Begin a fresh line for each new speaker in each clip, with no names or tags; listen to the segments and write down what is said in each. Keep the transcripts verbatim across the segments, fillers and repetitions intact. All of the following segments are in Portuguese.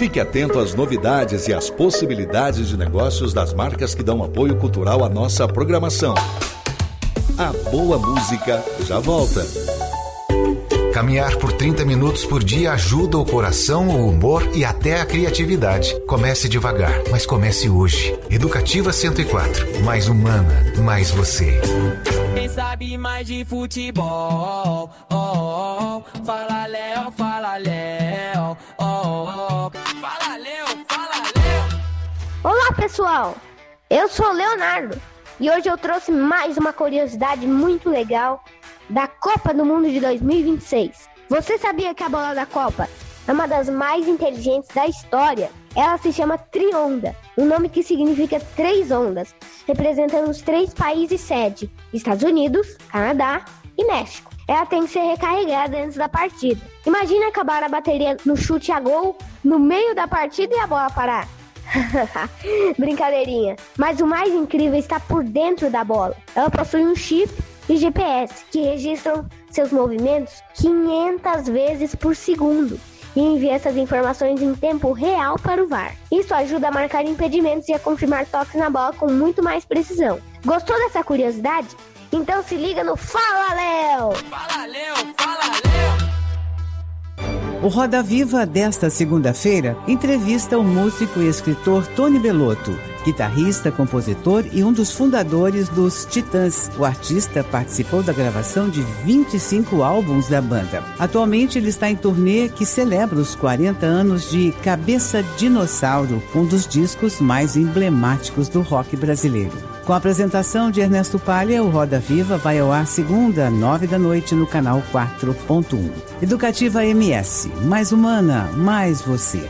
Fique atento às novidades e às possibilidades de negócios das marcas que dão apoio cultural à nossa programação. A boa música já volta.
Caminhar por trinta minutos por dia ajuda o coração, o humor e até a criatividade. Comece devagar, mas comece hoje. Educativa cento e quatro. Mais humana, mais você.
Quem sabe mais de futebol? Oh, oh, oh. Fala Léo, fala Léo. Oh, oh, oh. Fala Léo, fala Léo.
Olá pessoal, eu sou o Leonardo e hoje eu trouxe mais uma curiosidade muito legal da Copa do Mundo de dois mil e vinte e seis. Você sabia que a bola da Copa é uma das mais inteligentes da história? Ela se chama Trionda, um nome que significa três ondas, representando os três países sede, Estados Unidos, Canadá e México. Ela tem que ser recarregada antes da partida. Imagina acabar a bateria no chute a gol no meio da partida e a bola parar. Brincadeirinha. Mas o mais incrível está por dentro da bola. Ela possui um chip e G P S que registram seus movimentos quinhentas vezes por segundo e envia essas informações em tempo real para o V A R. Isso ajuda a marcar impedimentos e a confirmar toques na bola com muito mais precisão. Gostou dessa curiosidade? Então se liga no Fala Léo!
Fala Léo, fala Léo!
O Roda Viva desta segunda-feira entrevista o músico e escritor Tony Bellotto, guitarrista, compositor e um dos fundadores dos Titãs. O artista participou da gravação de vinte e cinco álbuns da banda. Atualmente ele está em turnê que celebra os quarenta anos de Cabeça Dinossauro, um dos discos mais emblemáticos do rock brasileiro. Com a apresentação de Ernesto Palha, o Roda Viva vai ao ar segunda, nove da noite, no canal quatro ponto um. Educativa M S, mais humana, mais você.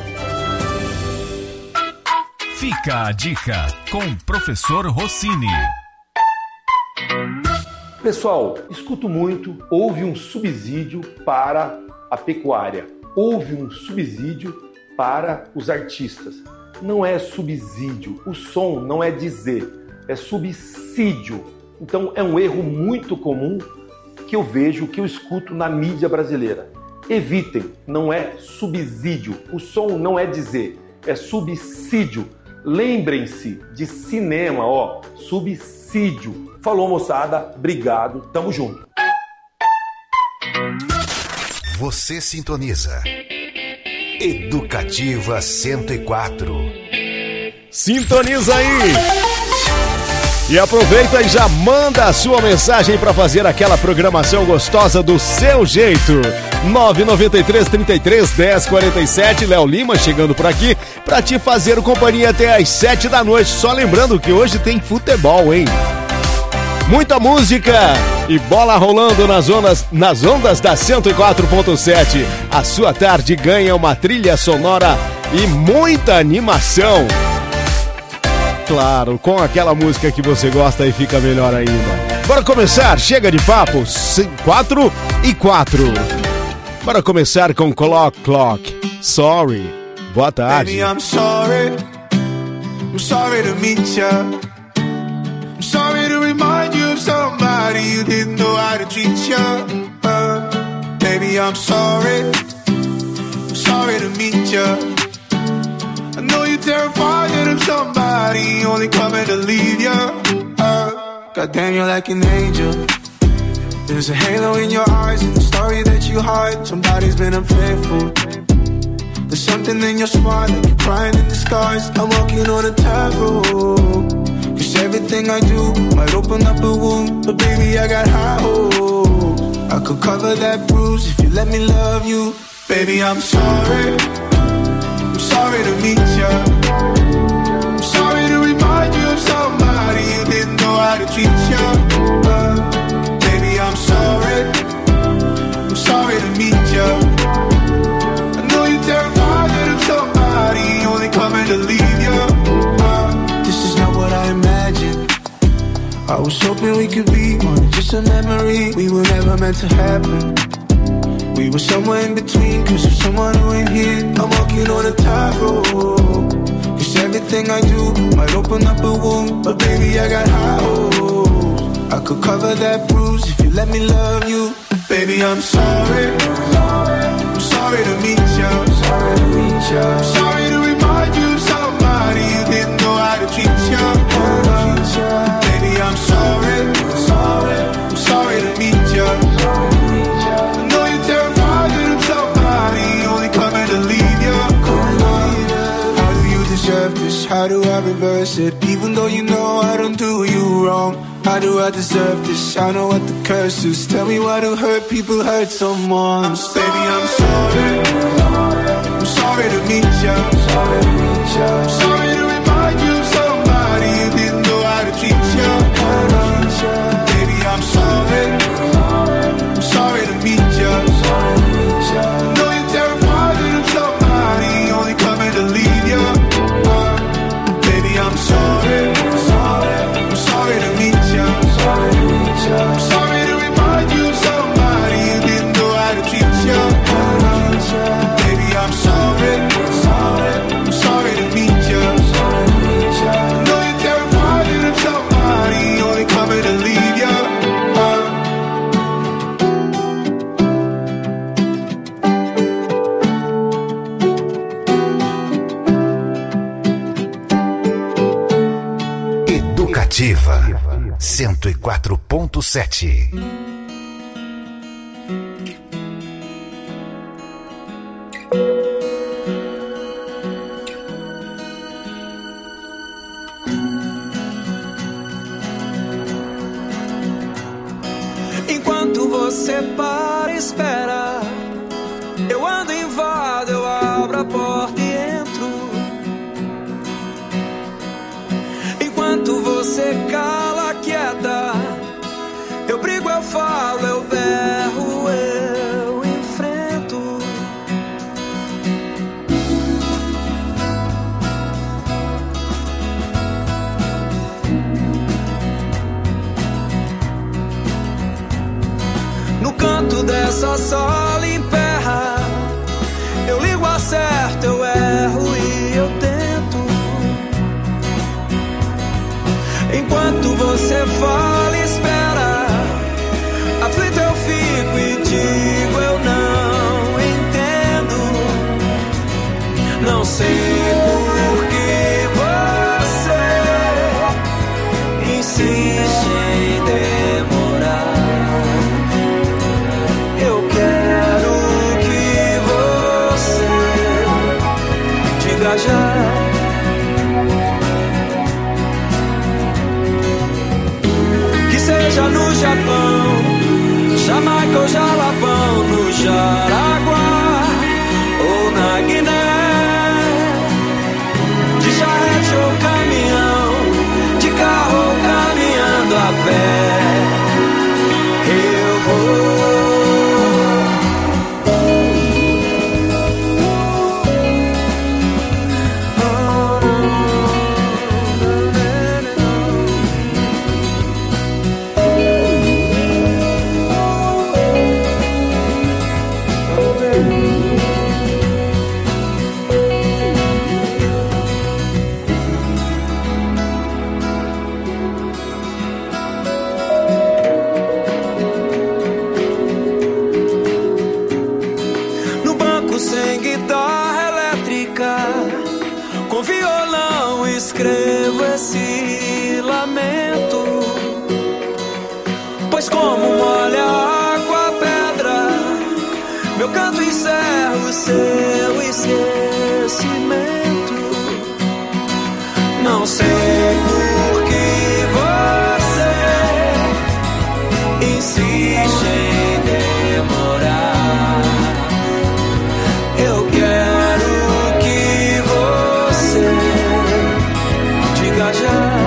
Fica a dica com o professor Rossini.
Pessoal, escuto muito, houve um subsídio para a pecuária, houve um subsídio para os artistas. Não é subsídio, o som não é dizer, é subsídio. Então é um erro muito comum que eu vejo, que eu escuto na mídia brasileira. Evitem, não é subsídio, o som não é dizer, é subsídio. Lembrem-se de cinema, ó, subsídio. Falou, moçada, obrigado, tamo junto.
Você sintoniza Educativa cento e quatro.
Sintoniza aí! E aproveita e já manda a sua mensagem para fazer aquela programação gostosa do seu jeito. nove nove três, trinta e três, dez, quarenta e sete, Léo Lima chegando por aqui para te fazer companhia até às sete da noite. Só lembrando que hoje tem futebol, hein? Muita música e bola rolando nas ondas, nas ondas da cento e quatro ponto sete. A sua tarde ganha uma trilha sonora e muita animação. Claro, com aquela música que você gosta e fica melhor ainda. Bora começar, chega de papo, quatro e quatro. Bora começar com Clock Clock, Sorry. Boa tarde.
Baby, I'm sorry, I'm sorry to meet ya. I'm sorry to remind you of somebody you didn't know how to treat ya. uh, Baby, I'm sorry, I'm sorry to meet ya. I know you're terrified of somebody only coming to leave you. uh, Goddamn, you're like an angel. There's a halo in your eyes and the story that you hide. Somebody's been unfaithful. There's something in your smile like you're crying in disguise. I'm walking on a tightrope, cause everything I do might open up a wound. But baby, I got high hopes. I could cover that bruise if you let me love you. Baby, I'm sorry, I'm sorry to meet ya. I'm sorry to remind you of somebody you didn't know how to treat ya. uh, Baby, I'm sorry, I'm sorry to meet ya. I know you're terrified of somebody only coming to leave ya. uh, This is not what I imagined. I was hoping we could be more than just a memory. We were never meant to happen. We were somewhere in between, cause of someone who ain't here. I'm walking on a tightrope, cause everything I do might open up a wound. But baby, I got high hopes. I could cover that bruise if you let me love you. Baby, I'm sorry, I'm sorry to meet ya. Sorry to meet ya. Sorry to reverse it. Even though you know I don't do you wrong, how do I deserve this? I know what the curse is. Tell me why do hurt people hurt someone? Baby, I'm sorry. I'm sorry to meet you. Sorry to meet you. I'm sorry to remind you of somebody you didn't know how to treat you. Baby, I'm sorry. I'm sorry to meet you. Sorry to meet you. I know you're terrified of somebody only coming to leave you. Uh, baby, I'm sorry. Sorry. I'm sorry to meet you. Sorry to meet you. I'm sorry to remind you of somebody you didn't know how to treat you. Uh, baby, I'm sorry. Sorry. I'm sorry to meet you. Sorry to meet you. I know you're terrified of somebody only coming to leave you.
Educativa cento e quatro ponto sete.
Enquanto você para e espera, eu ando, invado, eu abro a porta e entro. Enquanto você cala, quieta, eu brigo, eu falo, eu berro, eu enfrento. No canto dessa sala emperra, eu ligo, acerto, eu erro e eu tento. Enquanto você fala e espera, aflito eu fico e digo eu não entendo. Não sei por que você insiste em demorar. Eu quero que você diga já. Seja no Japão, Jamaica ou Jalapão, no Jaraguá ou na Guiné, de charrete ou caminhão, de carro ou caminhando a pé, eu vou. Escrevo esse lamento, pois como molha a água a pedra, meu canto encerra o seu esquecimento. Não sei por que você insiste em demorar. Eu quero que você diga já.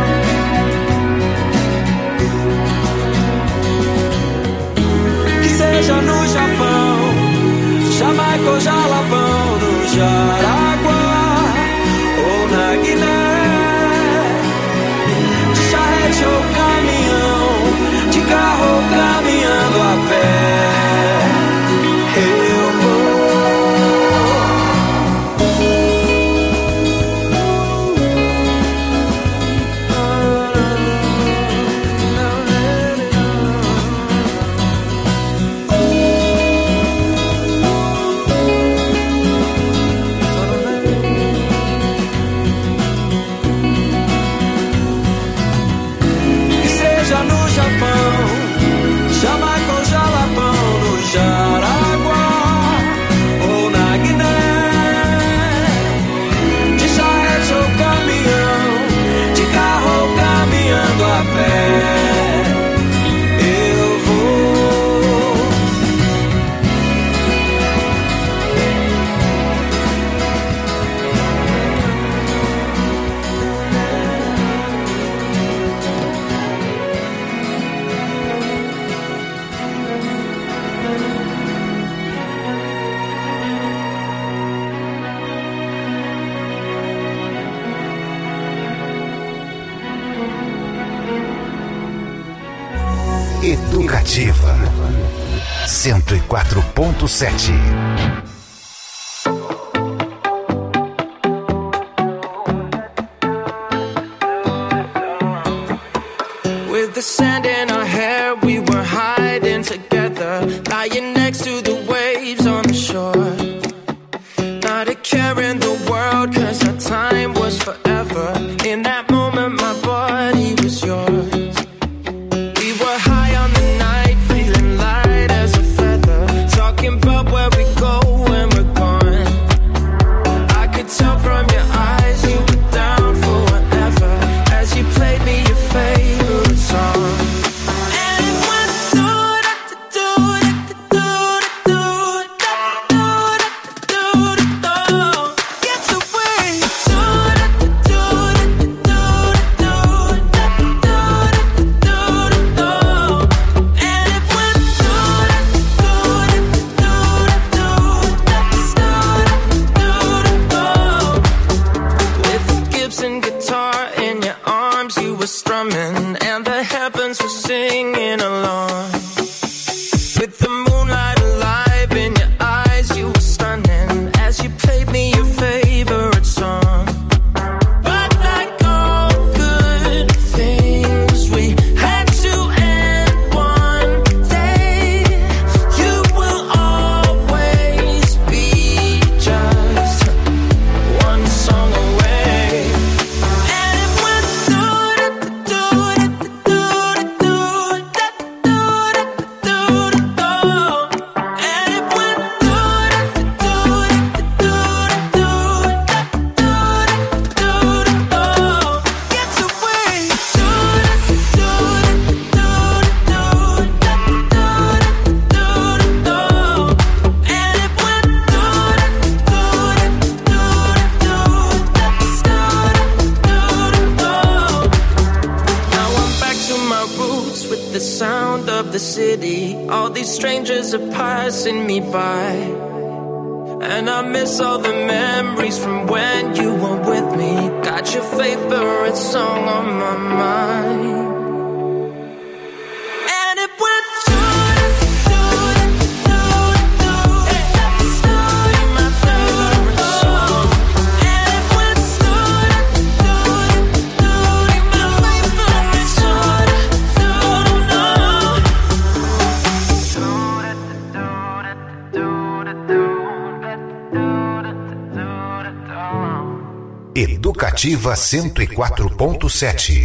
Que seja no Japão, Jamaica ou Jalapão, no Jaraguá ou na Guiné, de charrete ou caminhão, de carro ou caminhando a pé, eu vou.
Educativa cento e quatro ponto sete.
With the sand in our hair, we were hiding together, lying next to the waves on the shore. Not a care in the world, cause our time was forever. In that moment, my body was yours. We were high on the night, feeling light as a feather, talking about where we go when we're gone. I could tell from your eyes you were down for whatever, as you played me your favorite song. And it went do-da-do-da-do-da-do-da-do-da-do-da-do. Gets away. Do-da-do-da-do-da-do-da-do-da-do. And it went do-da-do-da-do-da-do-da-do. With the Gibson guitar in your arms, you were strumming, and the heavens were singing along. With the moonlight alive in your eyes, you were stunning, as you played me your favorite song. But like all good things, we had to end one day. You will always be just one song away. And it went do-da-do-da-do-da-do-da-do-da-do. And it went do-da-do-da-do-da-do-da-do. Gets away. Do-da-do-da-do-da-do-da-do. And it went do-da-do-da-do-da-do. Now I'm back to my roots with the sound of the city. All these strangers are passing me by, and I miss all the memories from when you were with me. Got your favorite song on my mind. And it went do-da-do-da-do-da-do-da-do. My favorite song. And it went do-da-do-da-do-da-do. My favorite song.
Educativa cento e quatro ponto sete.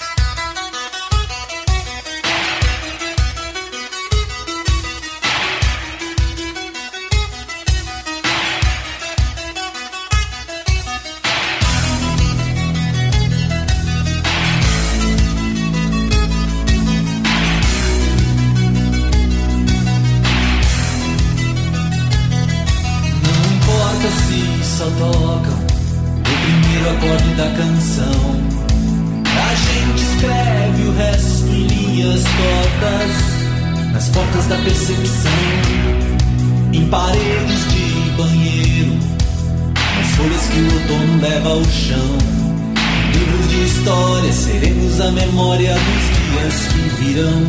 Não importa se só tocam o primeiro acorde da canção. A gente escreve o resto em linhas tortas, nas portas da percepção, em paredes de banheiro, nas folhas que o outono leva ao chão. Livros de história, seremos a memória dos dias que virão,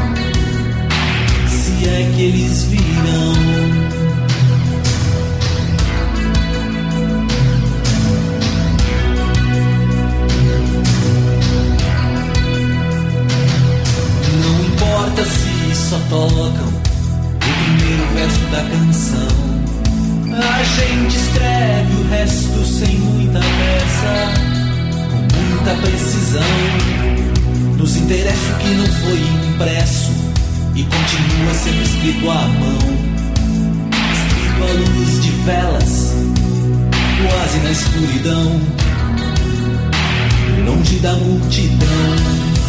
se é que eles virão. Não importa se só tocam o primeiro verso da canção. A gente escreve o resto sem muita pressa, com muita precisão. Nos interessa o que não foi impresso e continua sendo escrito à mão, escrito à luz de velas, quase na escuridão, longe da multidão.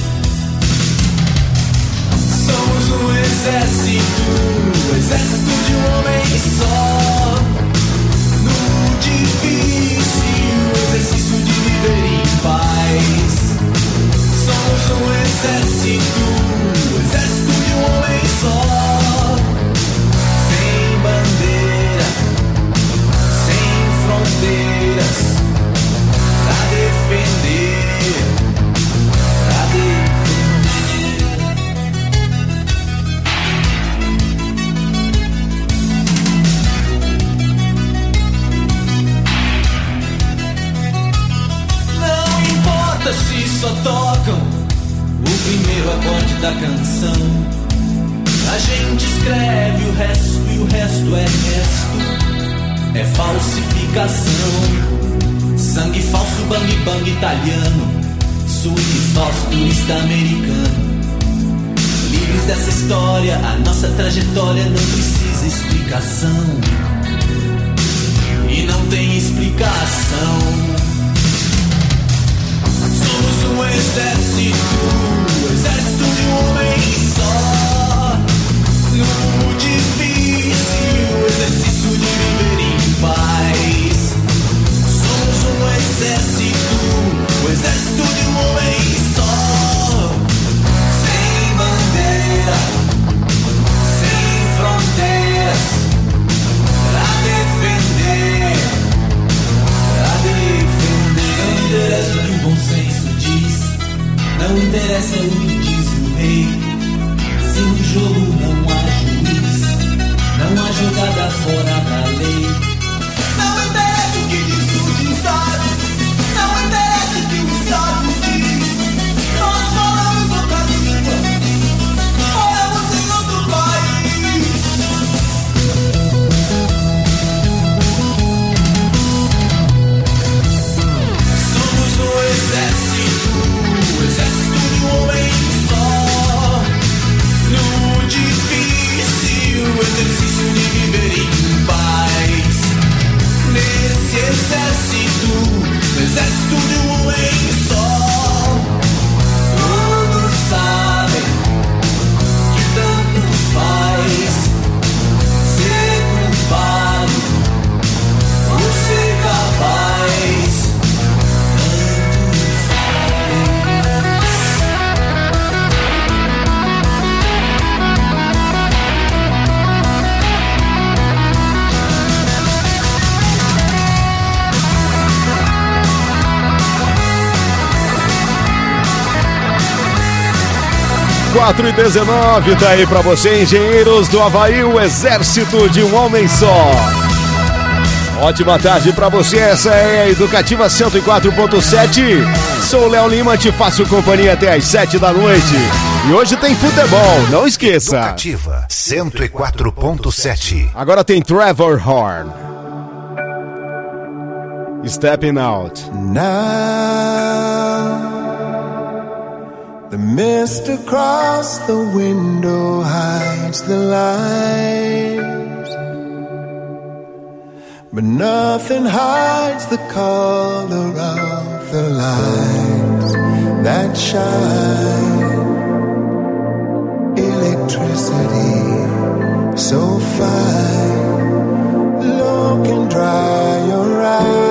Somos um exército, um exército de um homem só, no difícil exercício de viver em paz. Somos um exército, um exército de um homem só, sem bandeira, sem fronteiras, pra defender, pra defender. importa se só tocam o primeiro acorde da canção. A gente escreve o resto e o resto é resto, é falsificação. Sangue falso, bang bang italiano, swing falso, turista americano. Livres dessa história, a nossa trajetória não precisa explicação. E não tem explicação. Somos um exército, o exército de um homem só. No difícil exercício de viver em paz. Somos um exército, o exército de um homem só. Sem bandeira, sem fronteiras, pra defender, pra defender. Não interessa o que o bom senso diz, não interessa o que diz o rei. Se no jogo não há juiz, não há jogada fora da lei. Não interessa o que diz o ditado, não interessa o que o Estado diz. Nós falamos outra língua, moramos em outro país. Somos um exército, o exército de um homem só. No difícil exercício de viver em paz. Nesse exército, no exército de um homem só. Todos sabem que tanto faz ser culpado ou ser capaz.
quatro e dezenove, tá aí pra você, engenheiros do Havaí, o exército de um homem só. Ótima tarde pra você, essa é a Educativa cento e quatro ponto sete. Sou o Léo Lima, te faço companhia até às sete da noite. E hoje tem futebol, não esqueça.
Educativa cento e quatro ponto sete.
Agora tem Trevor Horn. Stepping Out.
Now the mist across the window hides the light, but nothing hides the color of the lights that shine. Electricity so fine, look and dry your eyes.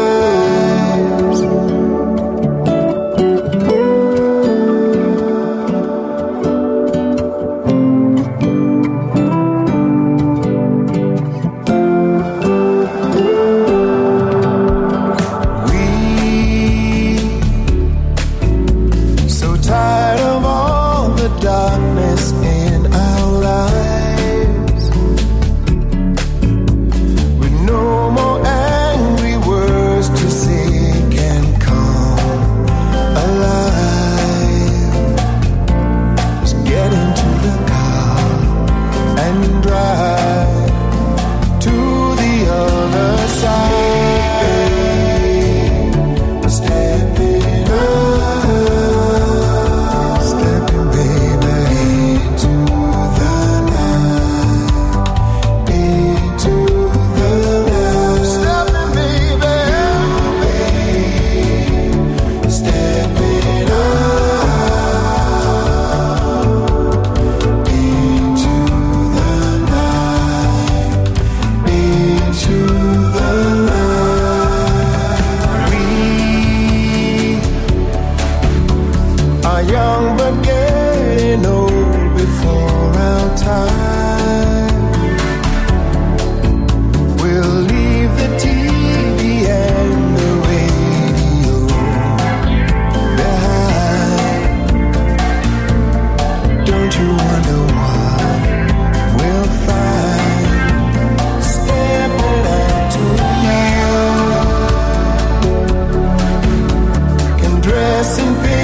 Dressing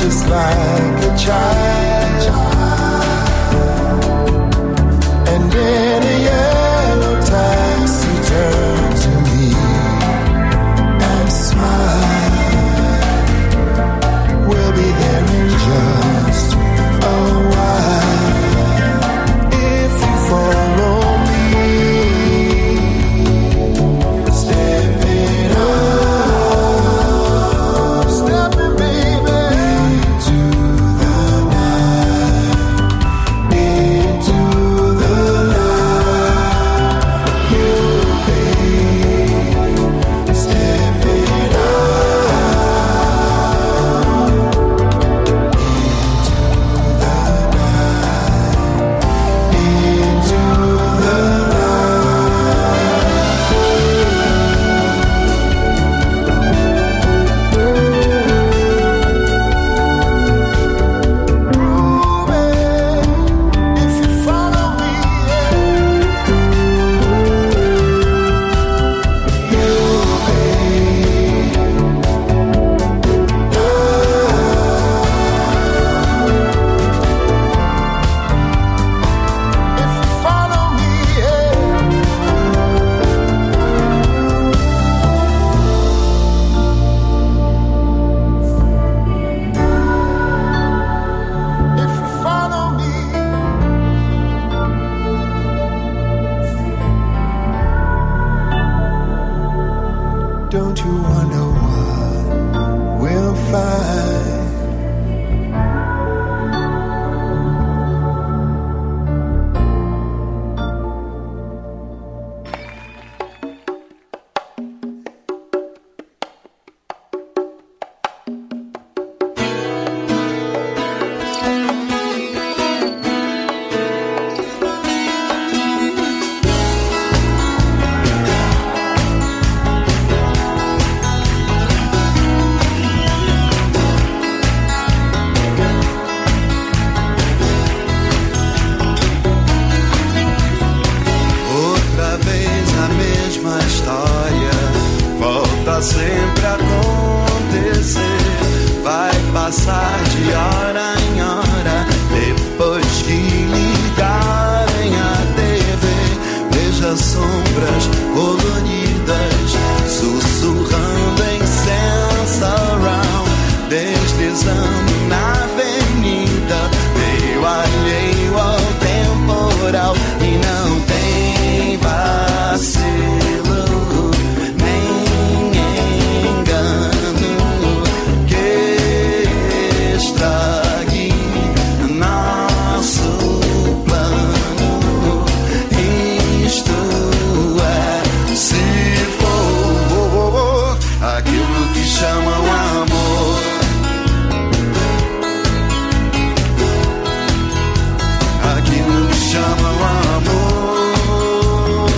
just like a child. And in a yellow taxi, turn to me and smile. We'll be there in just a while. If you follow me, step it up, step it, baby, into the night, into the light. You, babe, step it up. Don't you wonder what we'll find? Outra vez a mesma história volta sempre a acontecer. Vai passar de hora em hora depois que ligarem a T V. Veja sombras coloridas sussurrando em sense around, deslizando na avenida, meio alheio ao temporal. E não tem vacilo, nem engano que estrague nosso plano. Isto é, se for aquilo que chamam amor, aquilo que chamam amor,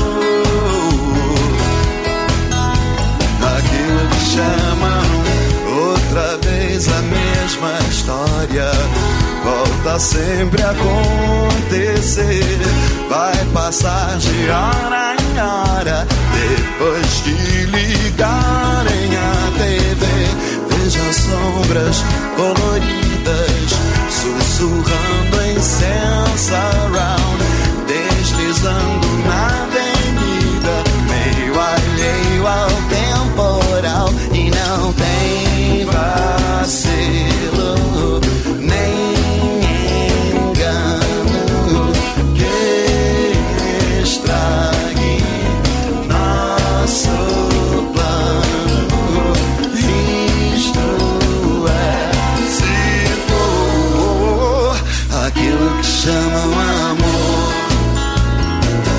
aquilo que chamam. Outra vez a mesma história volta sempre a acontecer. Vai passar de hora em hora depois que ligarem a T V. Veja sombras coloridas sussurrando em sense around, deslizando na avenida, meio alheio ao temporal. E não tem vacilo, nem engano que estrague nosso plano. Isto é, se for aquilo que chamam amor,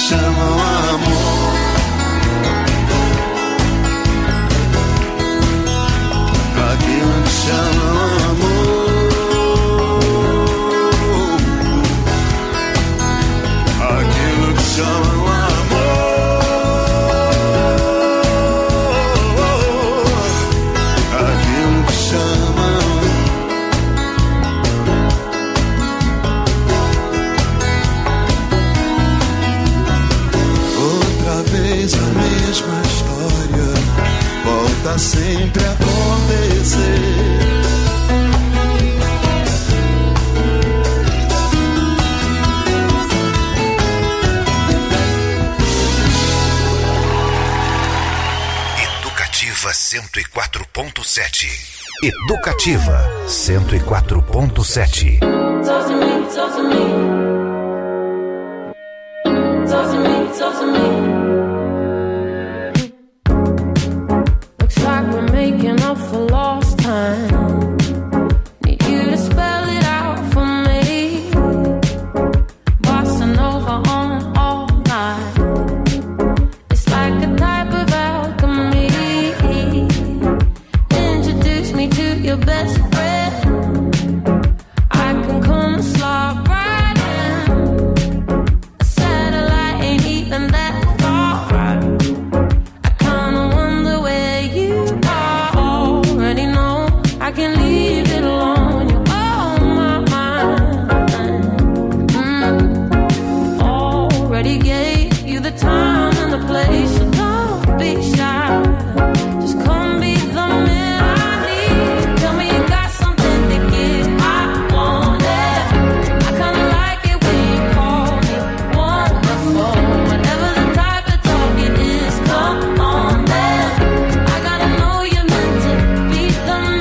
chamam amor. Aquilo que chamam amor. Aquilo que chamam a mesma história volta sempre a acontecer.
Educativa cento e quatro ponto sete. Educativa cento e quatro ponto sete.
Talk to me, talk to me. Talk to me, talk to me. Making up for lost time. Need you to spell it out for me. Bossa Nova on all night. It's like a type of alchemy. Introduce me to your best friend. I can come and slide right in. A satellite ain't even that far. I kinda wonder where you are. I can leave it alone. You're on my mind. Mm. Already gave you the time and the place, so don't be shy. Just come be the man I need. Tell me you got something to give. I want it. I kinda like it when you call me wonderful. Whatever the type of talk it is, come on then. I gotta know you're meant to be the man.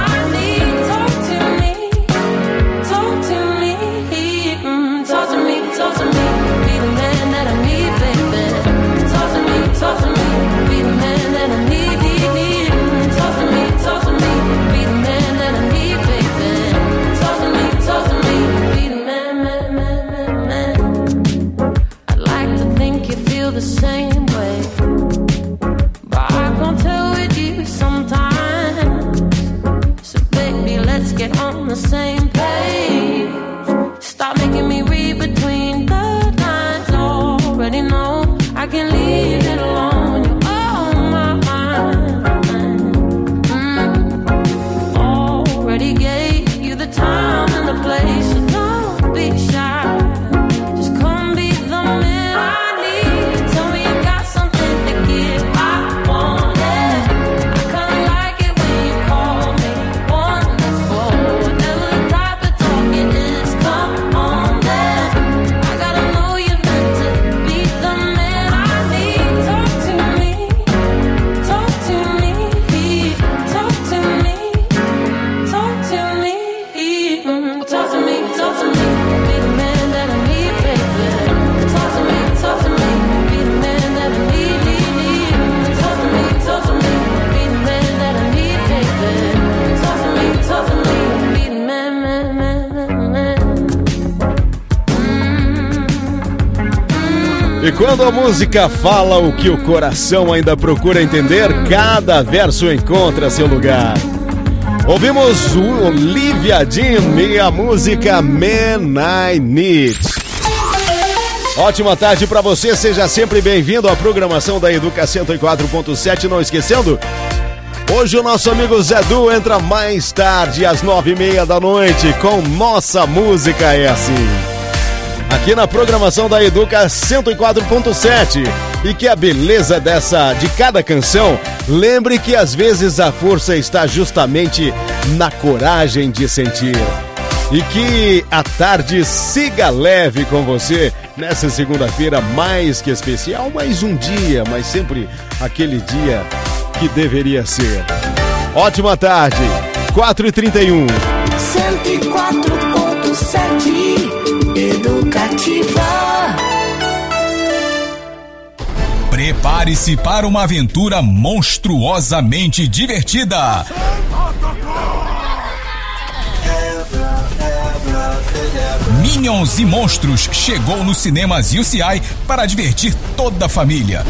Talk to me, talk to me, be the man that I need, baby. Talk to me, talk to me, be the man that I need, need, need. Talk to me, talk to me, be the man that I need, baby. Talk to me, talk to me, be the man, man, man, man, man. I'd like to think you feel the same way, but I can't tell with you sometimes. So baby, let's get on the same page. Stop making me read between the lines. Already know I can leave it alone. You're on my mind. Mm. Already gave you the time and the place, so don't be shy. Just come be the man I need. Tell me you got something to give. I want it. I kinda like it when you call me wonderful. Whatever the type of talk it is, come on then. I gotta know you're meant to be the man I need. Talk to me, talk to me, talk to me, talk to me, mm, talk to me, talk to me, be the man that I need, baby. Talk to me, talk to me, be the man that I need, need, need. Talk to me, talk to me, be the man that I need, baby. Talk to me, talk to me, be the man, man, man, man, man.
E quando a música fala o que o coração ainda procura entender, cada verso encontra seu lugar. Ouvimos o Olivia Dean e a música Man I Need. Ótima tarde para você, seja sempre bem-vindo à programação da Educa cento e quatro ponto sete. Não esquecendo, hoje o nosso amigo Zé Du entra mais tarde, às nove e meia da noite, com Nossa Música é Assim, aqui na programação da Educa cento e quatro ponto sete. E que a beleza dessa, de cada canção, lembre que às vezes a força está justamente na coragem de sentir. E que a tarde siga leve com você nessa segunda-feira mais que especial, mais um dia, mas sempre aquele dia que deveria ser. Ótima tarde, quatro e trinta e um.
cento e quatro ponto sete Educativa.
Prepare-se para uma aventura monstruosamente divertida.
Minions e Monstros chegou nos cinemas U C I para divertir toda a família.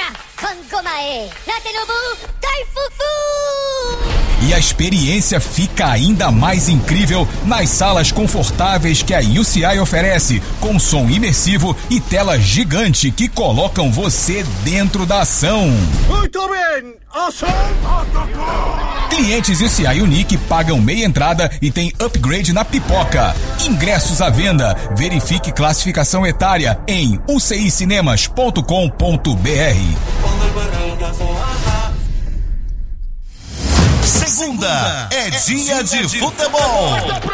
E a experiência fica ainda mais incrível nas salas confortáveis que a U C I oferece, com som imersivo e tela gigante que colocam você dentro da ação.
Muito bem, ação!
Clientes U C I Unique pagam meia entrada e tem upgrade na pipoca. Ingressos à venda. Verifique classificação etária em u c i cinemas ponto com ponto b r.
Segunda é dia de futebol.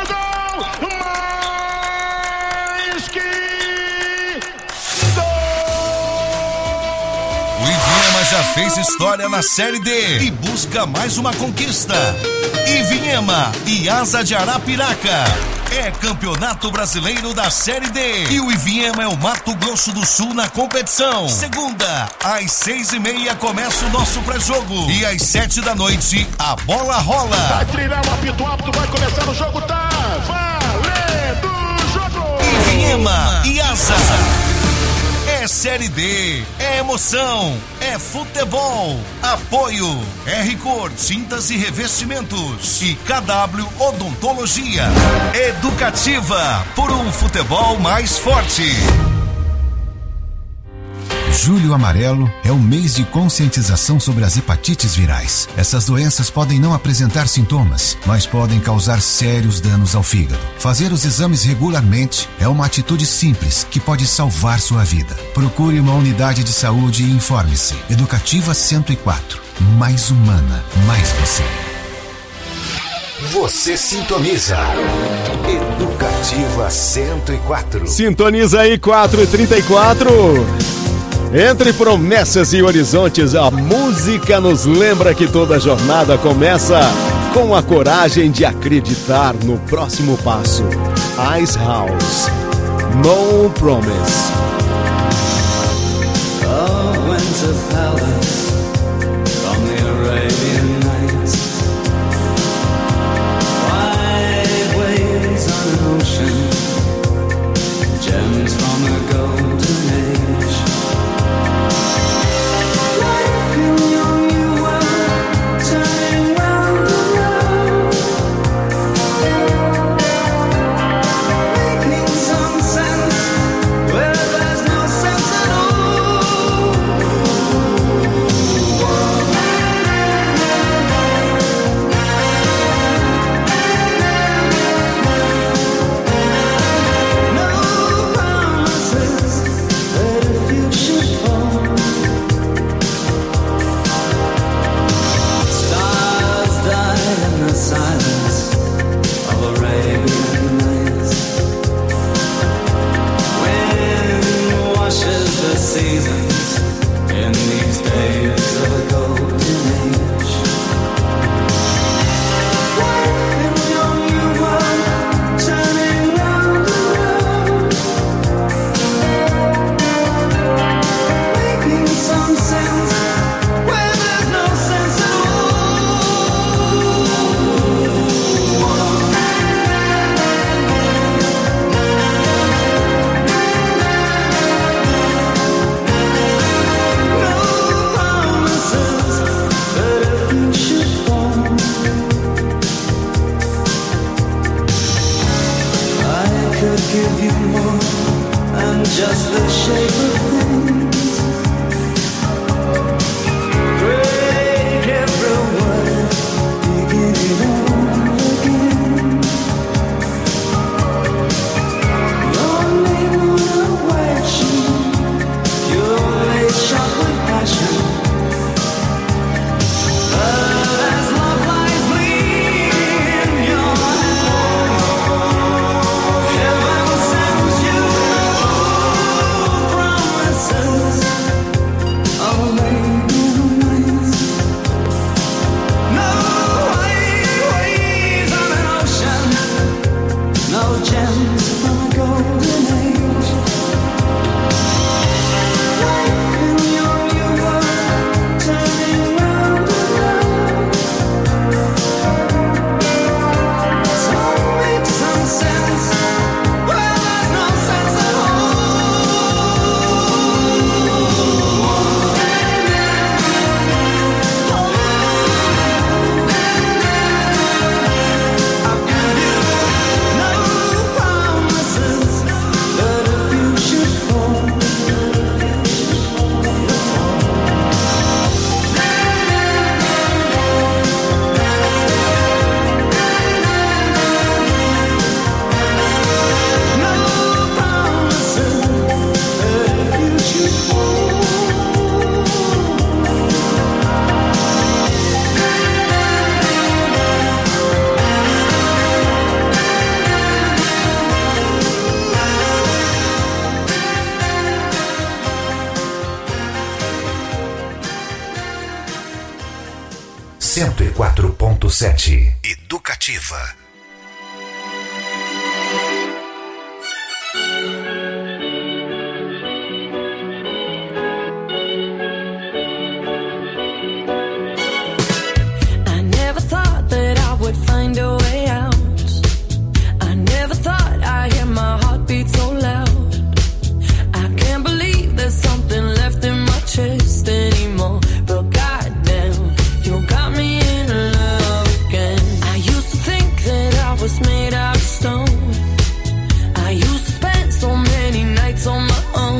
O Ivinhema já fez história na Série D e busca mais uma conquista. Ivinhema e Asa de Arapiraca. É Campeonato Brasileiro da Série D e o Ivinhema é o Mato Grosso do Sul na competição. Segunda, às seis e meia começa o nosso pré-jogo e às sete da noite a bola rola.
Vai treinar o apito apto, vai começar o jogo, tá valendo o jogo!
Ivinhema e Asa. É Série D, é emoção, é futebol. Apoio R-Cor, tintas e revestimentos e K W Odontologia. Educativa, por um futebol mais forte.
Julho Amarelo é o mês de conscientização sobre as hepatites virais. Essas doenças podem não apresentar sintomas, mas podem causar sérios danos ao fígado. Fazer os exames regularmente é uma atitude simples que pode salvar sua vida. Procure uma unidade de saúde e informe-se. Educativa cento e quatro. Mais humana, mais você.
Você sintoniza Educativa cento e quatro.
Sintoniza aí quatro e trinta e quatro. Entre promessas e horizontes, a música nos lembra que toda jornada começa com a coragem de acreditar no próximo passo. Ice House, No Promise.
Oh, winter palace from the Arabian Nights. Wide waves on an ocean, gems from a golden age.
cento e quatro ponto sete. Educativa.
I never thought that I would find a way out. I never thought I'd hear my heartbeat so loud. I can't believe there's something left in my chest anymore. But goddamn, you got me in love again. I used to think that I was made out of stone. I used to spend so many nights on my own.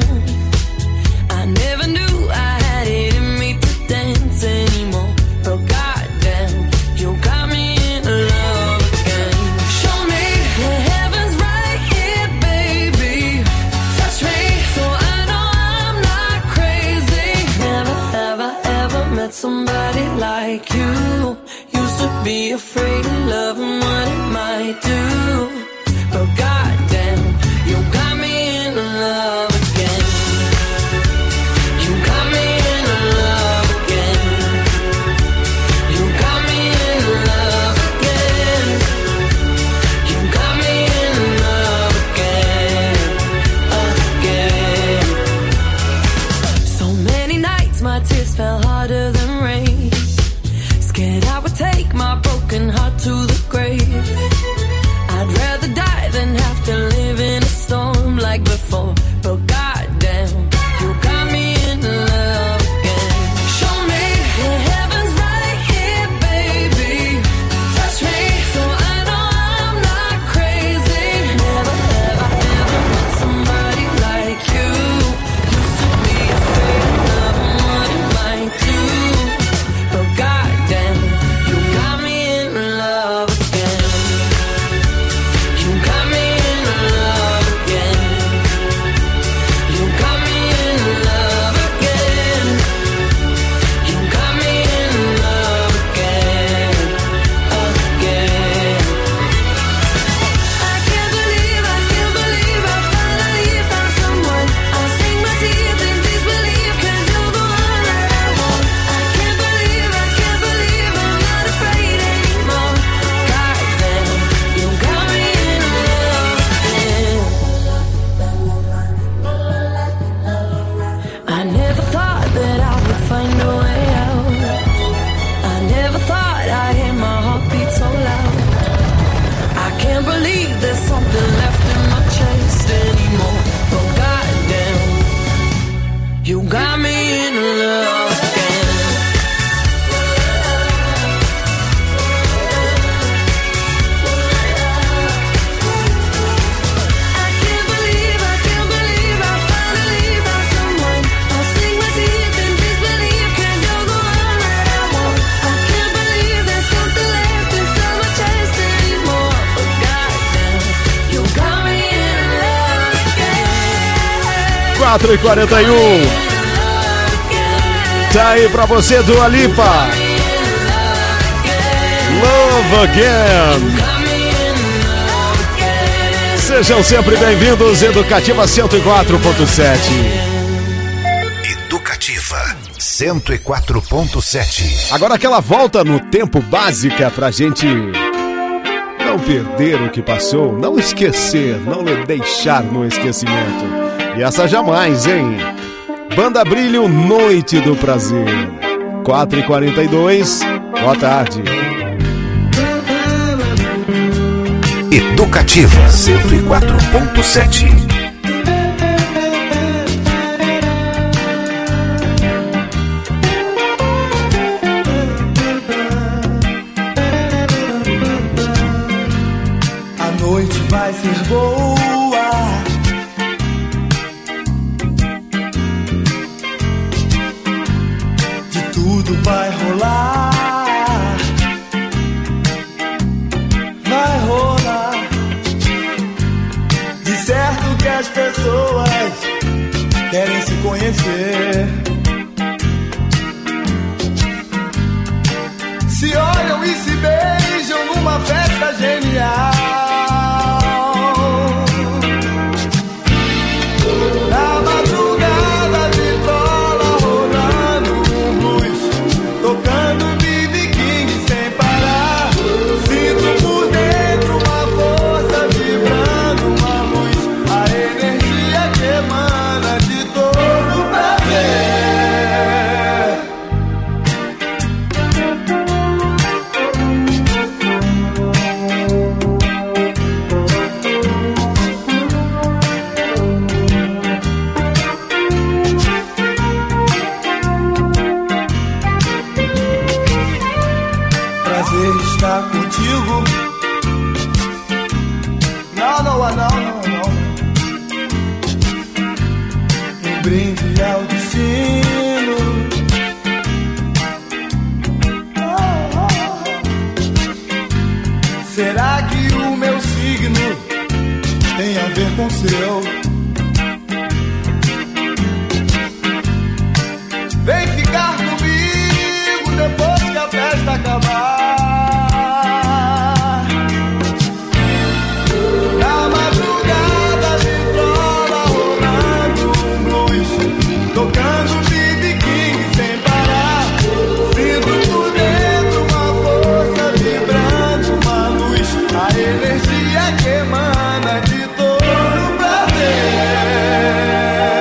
I never knew I had it in me to dance anymore. But goddamn, you got me in love again. Show me the heavens right here, baby. Touch me so I know I'm not crazy. Never have I ever met somebody like you. Used to be afraid of love and what it might do. But goddamn, you got me in love again. You got me in love again. You got me in love again. You got me in love again, again. So many nights my tears fell harder than rain. Scared I would take my broken heart to the grave. I'd rather die than have to live in a storm like before. But goddamn, you got me in love again. Show me the heavens right here, baby. Touch me so I know I'm not crazy. Never have I ever met somebody like you. Used to be afraid of love and what it might do. But goddamn, you got me in love again. You got me in love again. You got me in love again. You got me in love again, again. I can't believe, I can't believe I finally found someone. I'll sink my teeth in disbelief 'cause you're the one that I want. I can't believe, I can't believe I'm not afraid anymore. Goddamn, you got me in love again. I never thought that I would find a way out. I never thought I'd hear my heartbeat so loud. I can't believe there's something left in my chest anymore. But goddamn, you got me in love again. I can't believe, I can't believe I finally found someone. I'll sink my teeth in disbelief 'cause you're the one that I want. I can't believe there's something left inside my chest anymore. But goddamn, you got me in love again.
quatro e quarenta e um. Tá aí pra você, Dua Lipa. Love Again. Sejam sempre bem-vindos, Educativa cento e quatro ponto sete.
Educativa cento e quatro ponto sete.
Agora aquela volta no tempo básica pra gente não perder o que passou, não esquecer, não deixar no esquecimento. E essa jamais, hein? Banda Brilho, Noite do Prazer. quatro e quarenta e dois, boa tarde.
Educativa cento e quatro ponto sete.
A noite vai ser boa. De tudo vai rolar. Vai rolar. De certo que as pessoas querem se conhecer. Se olham e se beijam numa festa genial. Na madrugada de trola rolando um blues, tocando B B King comigo. Não, não, não, não, não. Um brinde ao destino. Oh, oh. Será que o meu signo tem a ver com o seu? Vem ficar comigo depois que a festa acabar. Na madrugada vitrola rolando um blues, tocando B B King sem parar. Sinto por dentro uma força vibrando, uma luz, a energia que emana de todo prazer.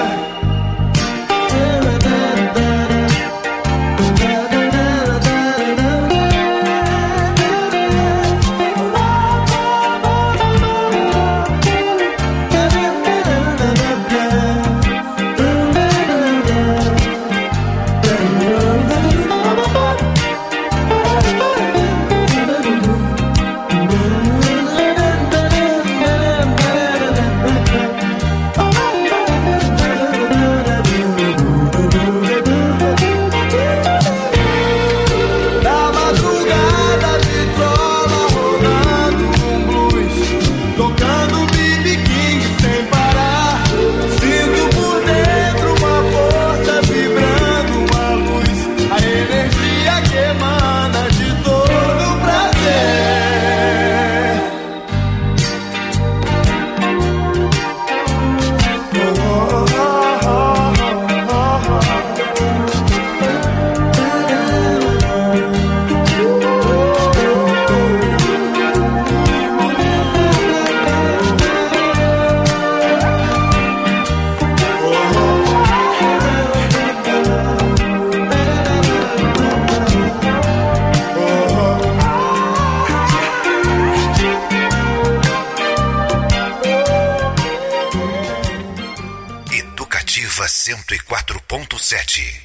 cento e quatro ponto sete.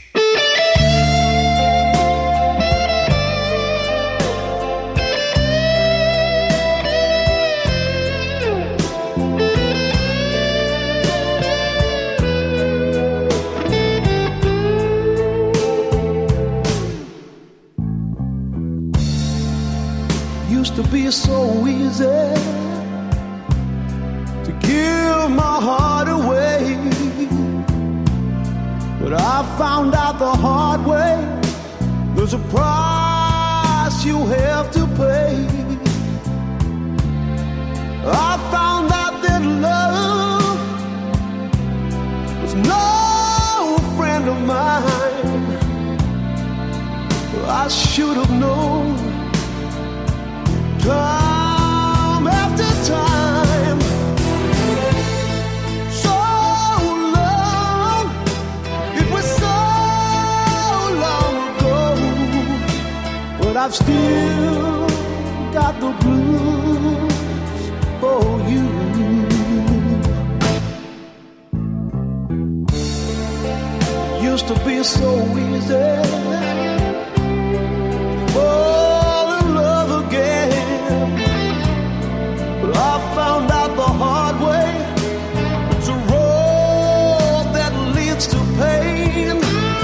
Used to be so easy to give my heart away, but I found out the hard way, there's a price you have to pay. I found out that love was no friend of mine. I should have known time after time. So long, it was so long ago, but I've still got the blues for you. Used to be so easy fall in love again, but I found out the hard way, it's a road that leads to pain.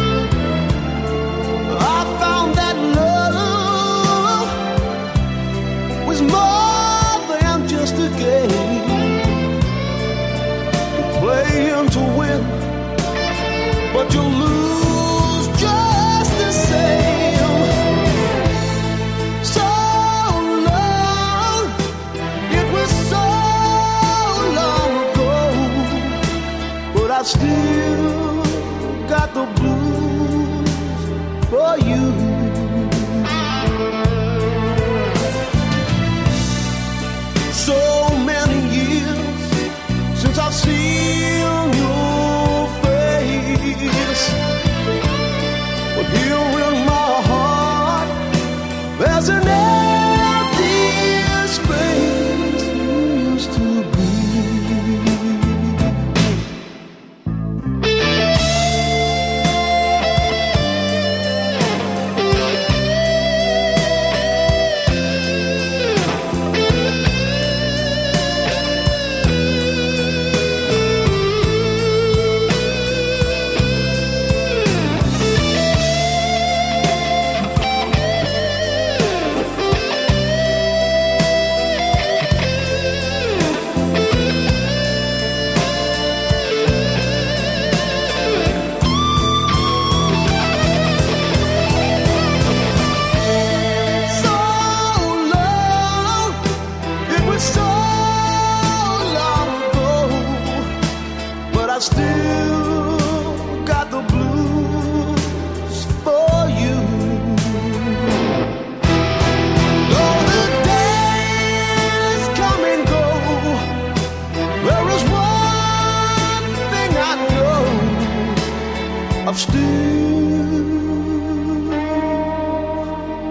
I found that love was more than just a game, to play and to win, but you lose just the same. So long, it was so long ago, but I still got the blues for you. So many years since I've seen your face, but here in my heart there's an empty space you used to be.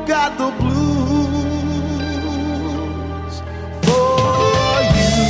got the blues for you.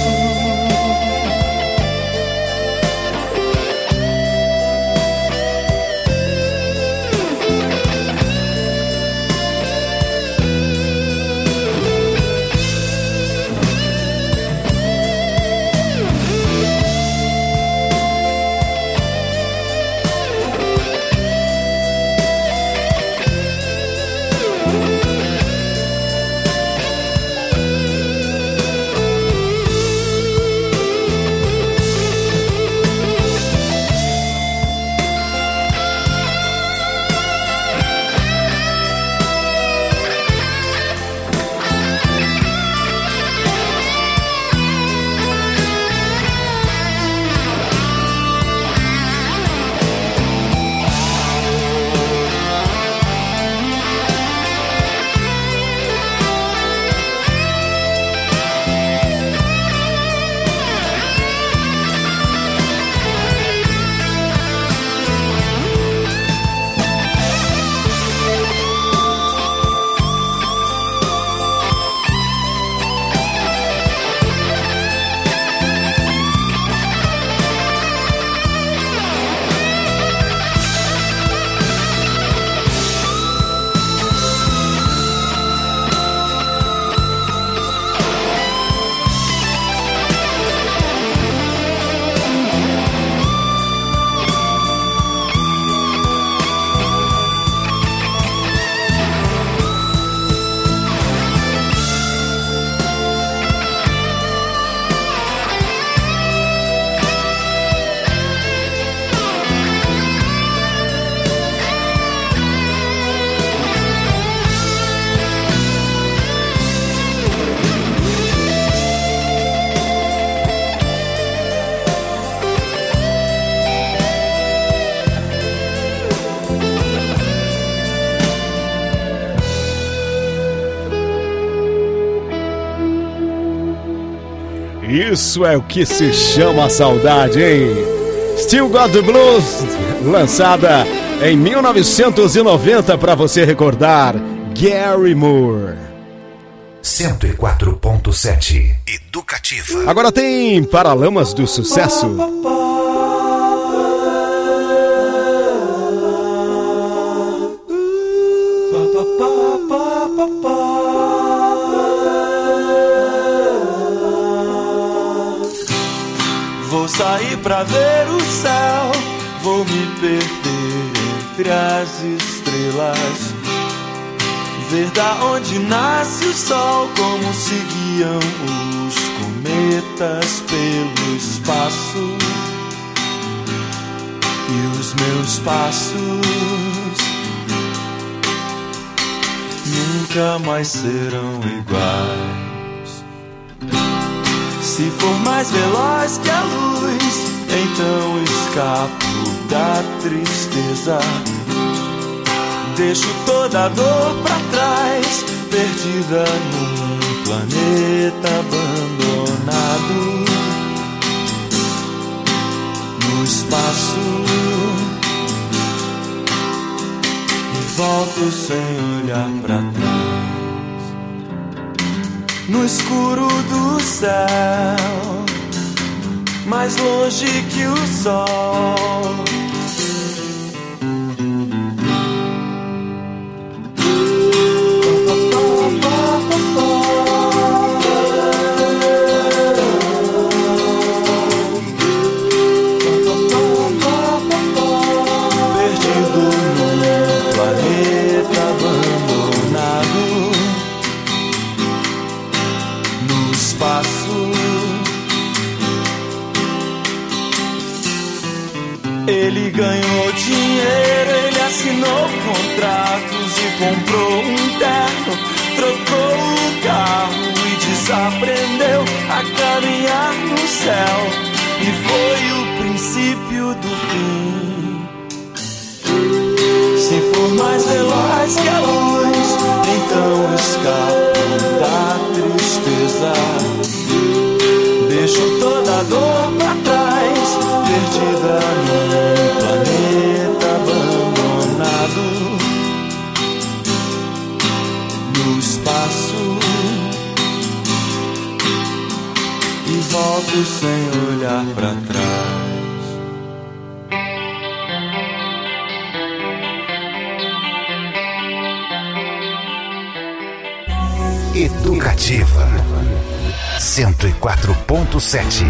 Isso é o que se chama saudade, hein? Still Got the Blues, lançada em mil novecentos e noventa, para você recordar, Gary Moore.
cento e quatro ponto sete Educativa.
Agora tem Paralamas do Sucesso.
Vou sair pra ver o céu, vou me perder entre as estrelas, ver da onde nasce o sol, como se guiam os cometas pelo espaço, e os meus passos nunca mais serão iguais. Se for mais veloz que a luz, então escapo da tristeza, deixo toda a dor pra trás, perdida num planeta abandonado, no espaço, e volto sem olhar pra trás. No escuro do céu, mais longe que o sol, perdido num planeta abandonado, no espaço. Ele ganhou dinheiro, ele assinou contratos e comprou um terno, trocou o carro e desaprendeu a caminhar no céu, e foi o princípio do fim. Se for mais veloz que a luz, então escapo da tristeza, deixo toda a dor pra trás, perdida num planeta abandonado,
frente sem olhar pra trás.
Educativa cento e quatro ponto sete.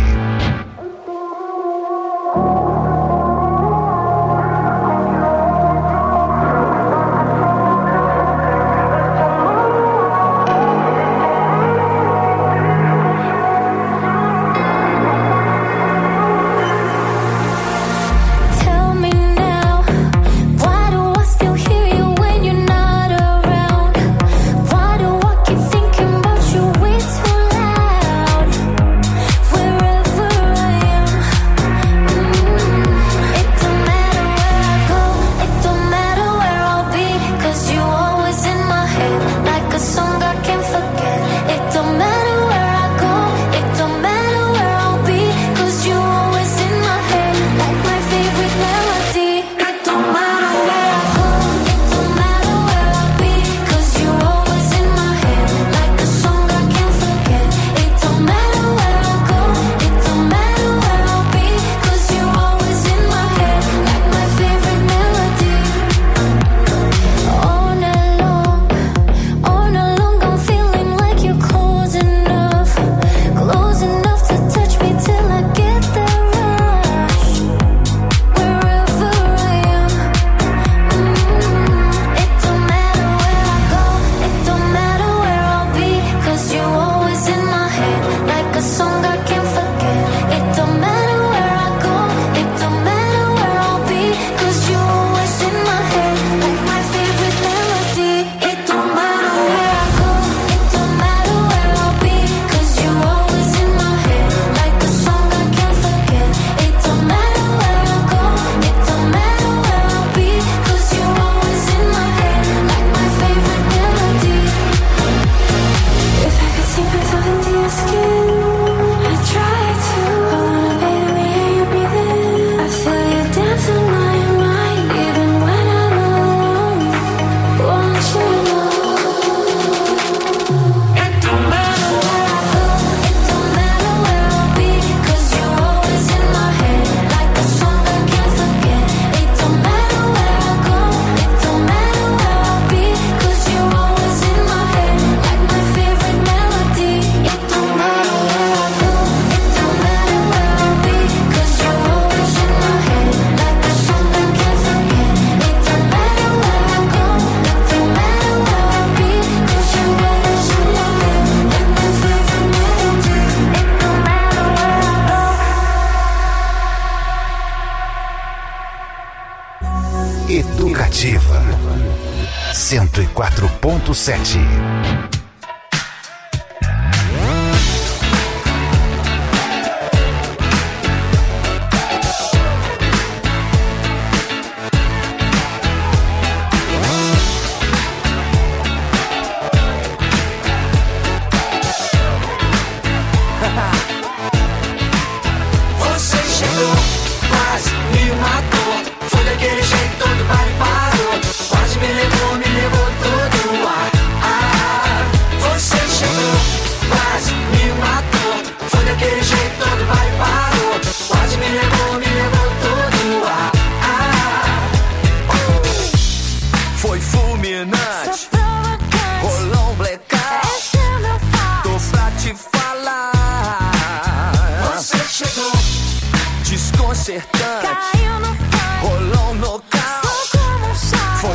Educativa cento e quatro ponto sete.
Você chegou, quase me matou. Foi daquele jeito, todo baile parou. Quase me levou, me levou todo o ar. Ah, você chegou, quase me matou. Foi daquele jeito, todo baile parou. Quase me levou, me levou todo o ar. Ah, oh. Foi fulminante, rolou um blackout. Tô pra te falar. Você chegou, desconcertante.